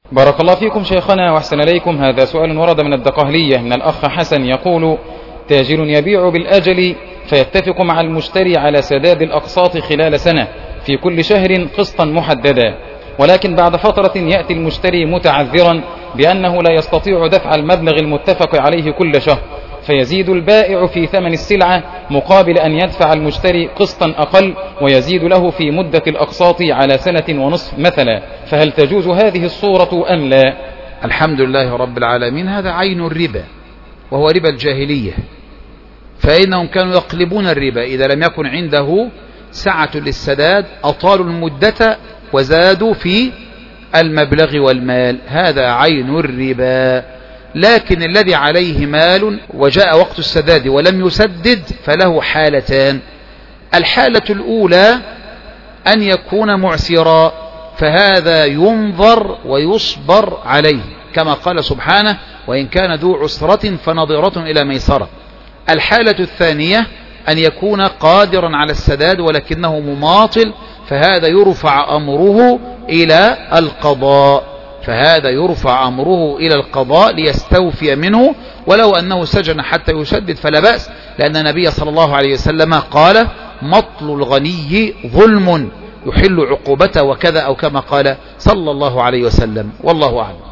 بارك الله فيكم شيخنا وأحسن إليكم. هذا سؤال ورد من الدقهلية من الأخ حسن يقول: تاجر يبيع بالأجل فيتفق مع المشتري على سداد الأقساط خلال سنة في كل شهر قسطا محددا، ولكن بعد فترة يأتي المشتري متعذرا بأنه لا يستطيع دفع المبلغ المتفق عليه كل شهر، فيزيد البائع في ثمن السلعة مقابل أن يدفع المشتري قسطا أقل ويزيد له في مدة الأقساط على 1.5 سنة مثلا، فهل تجوز هذه الصورة أم لا؟ الحمد لله رب العالمين. هذا عين الربا وهو ربا الجاهلية، فإنهم كانوا يقلبون الربا إذا لم يكن عنده سعة للسداد أطالوا المدة وزادوا في المبلغ والمال، هذا عين الربا. لكن الذي عليه مال وجاء وقت السداد ولم يسدد فله حالتان: الحالة الأولى أن يكون معسرا، فهذا ينظر ويصبر عليه كما قال سبحانه: وإن كان ذو عسرة فنظرة إلى ميسرة. الحالة الثانية أن يكون قادرا على السداد ولكنه مماطل، فهذا يرفع أمره إلى القضاء ليستوفي منه، ولو أنه سجن حتى يسدد فلا بأس، لأن النبي صلى الله عليه وسلم قال: مطل الغني ظلم يحل عقوبته وكذا، أو كما قال صلى الله عليه وسلم، والله أعلم.